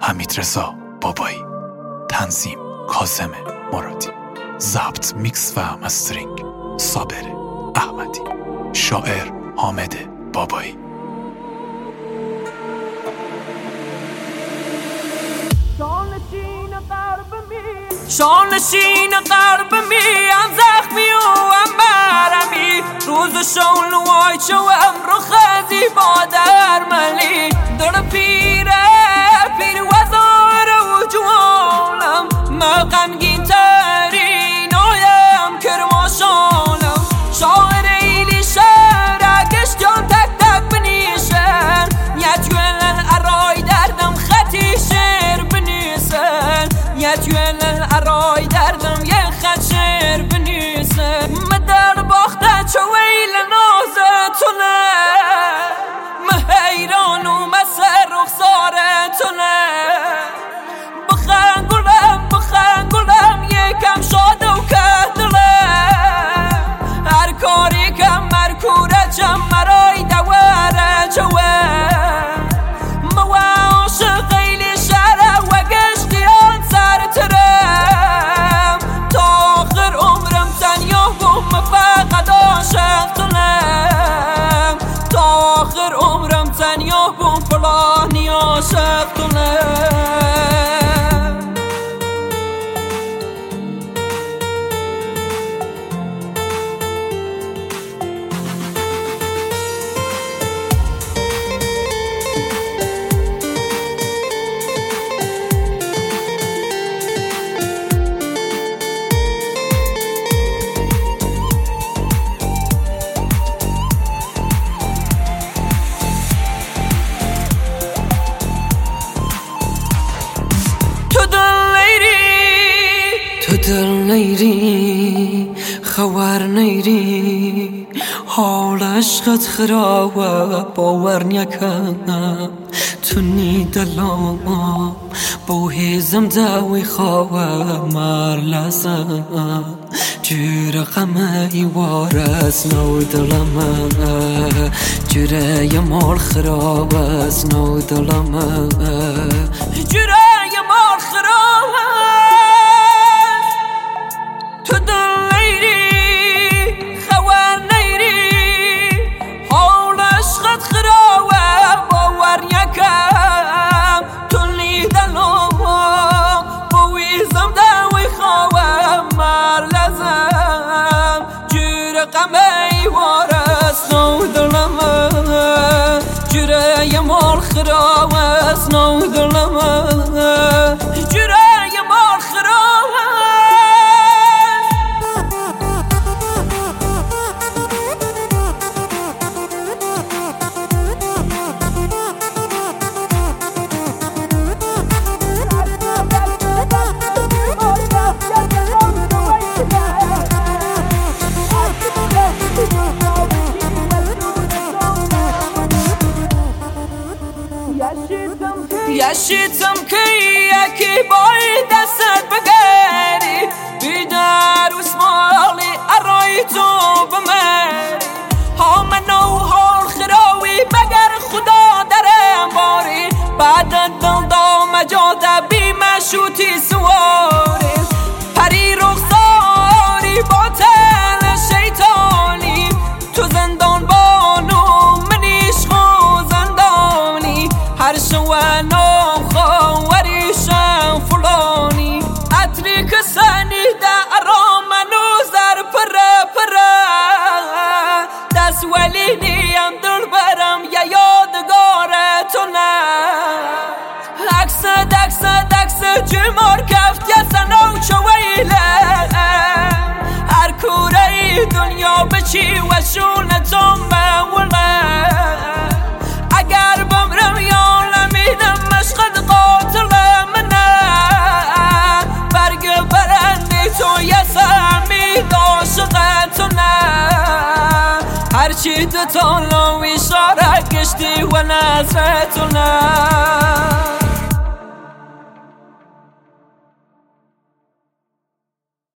حمیدرضا بابایی، تنظیم کاظم مرادی، ضبط میکس و مسترینگ صابر احمدی، شاعر حامد بابایی. شانشین غرب میم زخمی و امرمی روز شون وای چو امرو خزی با درملی در پیره پیر وزار و جوانم ما غمگین ترین آیم کرماشانم شاعر ایلی شهر گشتان تک تک بنیشن یتگولن ارای دردم خطی شعر بنیسن یتگولن ارای دردم یه خط شعر بنیسن مدر باخته چو ویل نازتونه مهیران و مسر رخسارتونه بخن گلم یکم شاد و کهدلم هر کاری کم مرکوره چم مرای دواره چوه موا عاشق ایلی شهره و گشتیان سر ترم تا آخر عمرم تنیا بوم فقط عاشق تونم تا آخر عمرم تنیا بوم فلانی عاشق تونم. تو دل نیری خوار نیری حال عشقت خرابه باور نکنم تو نی دلم با هیزم داوی خواه مار لازم جور غمه ای وارس نو دلم جوره ی مال خراب از نو دلم جوره ی مال خراب تو دل نیری خوار نیری حال عشقت خرابه باور نکم تو نی دلم با ویزم داوی خواه مار لازم جور غمه ای وارس نو دلم جوره ی مال خراب از نو دلم جوره ی مال خراب. یشیدم که یکی بای دستت بگیری بیدر و اسمالی ارای تو بمری ها منو حال خراوی بگر خدا درم باری بعد دل دام جاده بی مشوتی سواری پری رخساری باطل شیطانی تو زندان بانو منیش خو زندانی هر شوانو خوریشم فلانی عطری که سنیده ارامنو زر پره دست ولی نیم دل برم یا یادگارتونه عکس جمار کفت یا سنو چویله هر کوره دنیا بچی و شونتون موله اگر بمرم یا نمیدم مشقد قاتل منه برگ برندی تو یه سمید عاشقتونه هرچی دتان لو اشاره گشتی و نظرتونه